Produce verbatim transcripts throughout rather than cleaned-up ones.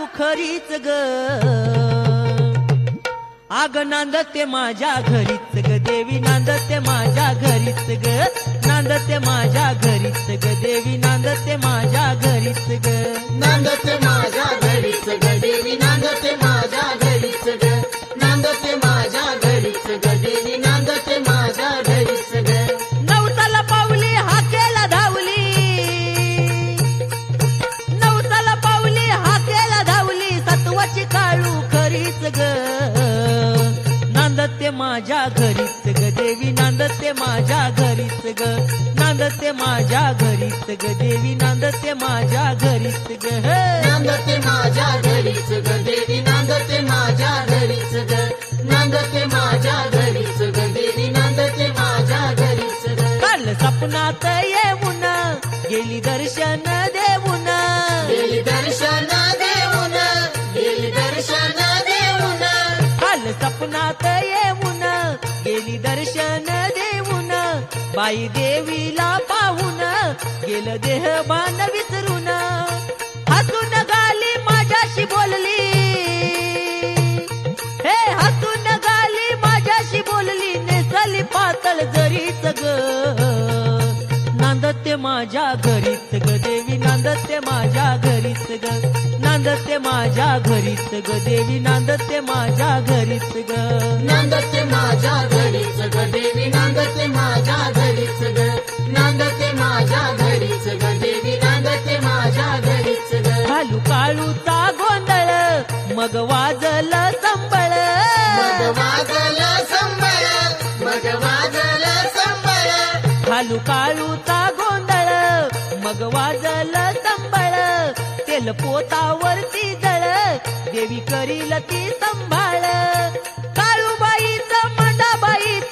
खरीच ग. आग नांदते माझ्या घरीच ग देवी, नांदते माझ्या घरीच ग, नांदते माझ्या घरीच ग देवी, नांदते माझ्या घरीच ग. नांदते माझ्या घरीच ग देवी, नांदते माझ्या घरीच ग, नांदते माझ्या घरीच ग देवी, नांदते माझ्या घरीच ग. नवसाला पावली हाकेला धावली, नवसाला पावली हाकेला धावली, सत्वाची काळू खरीच ग. नांदते माझ्या घरीच ग देवी, नांदते माझ्या घरीच ग, नांदते माझ्या घरीच ग देवी, नांदते माझ्या घरीच ग. नांदते माझ्या घरीच ग देवी, नांदते माझ्या घरीच ग, नांदते माझ्या घरीच ग देवी, नांदते माझ्या घरीच ग. काल सपनात येऊन गेली दर्शन देऊन, गेली दर्शन देऊन, गेली दर्शन देऊन, काल सपनात येऊन गेली दर्शन देऊन, बाई देवीला पाहून गेलं देहभान विसरून. हसून गाली माझ्याशी बोलली, हे हसून गाली माझ्याशी बोलली, नेसली पातळ जरीच ग. नांदते माझ्या घरीच ग देवी, नांदते माझ्या घरीच ग, नांदते माझ्या घरीच ग देवी, नांदते माझ्या घरीच ग. नांदते माझ्या घरीच ग देवी, नांदते माझ्या घरीच ग, नांदते माझ्या घरीच ग देवी, नांदते माझ्या घरीच ग. घालू काळूचा गोंधळ मग वाजल संबळ, मग वाजल संबळ, मग वाजल संबळ, घालू काळूचा गोंधळ मग वाजल संबळ. तेल पोतावरती जळ देवी करील ती संभाळ. काळूबाईच मंडाबाईच,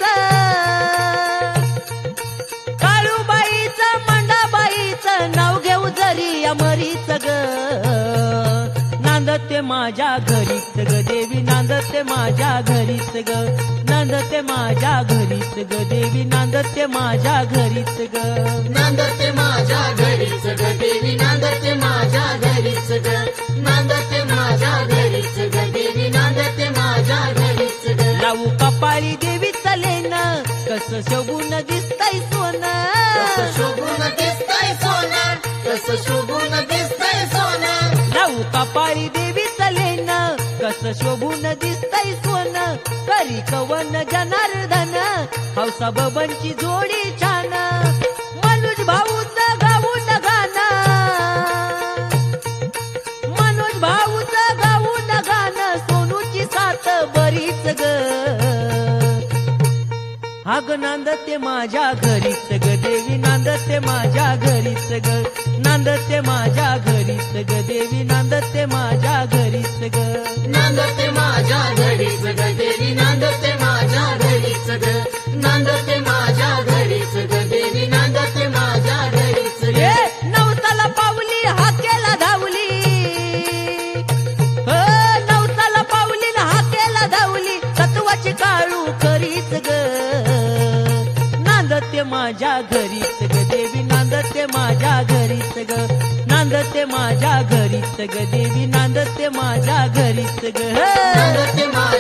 काळूबाईच मंडाबाईच नाव घेऊ जरी अमरीच ग. नांदते माझ्या घरीच ग देवी, नांदते माझ्या घरीच ग, नांदते माझ्या घरीच ग देवी, नांदते माझ्या घरीच ग. नांदते माझ्या घरीच ग देवी, नांदते माझ्या घरीच ग, नांदते माझ्या घरीच ग देवी, नांदते माझ्या घरीच ग. लावू कपाळी देवी चलेन कस शोभून दिसतय सोनं, कसं शोभून दिसतंय सोनं, कसं शोभून दिसतंय सोनं. लावू कपाळी देवी चलेन कस शोभून दिसतय सोनं. करी कवन जनार्दन हौसा बबनची जोडी छान. मनोज भाऊच गाऊन गाणं, मनोज भाऊच गाऊन गाणं, सोनूची साथ बरीच ग. अग नांदते माझ्या घरीच ग देवी, नांदते माझ्या घरीच ग, नांदते माझ्या घरीच ग देवी, नांदते माझ्या घरीच ग. नांदते माझ्या घरीच ग देवी, नांदते माझ्या घरीच ग, नांदते माझ्या घरीच ग देवी, नांदते माझ्या घरीच ग. ए नवसाला पावली हाकेला धावली, हो नवसाला पावली हाकेला धावली, तत्वाची काळू खरीच ग. नांदते माझ्या घरीच ग देवी, नांदते माझ्या घरीच ग, नांदते माझ्या घरीच ग देवी, नांदते माझ्या घरीच ग. नांदते माझ्या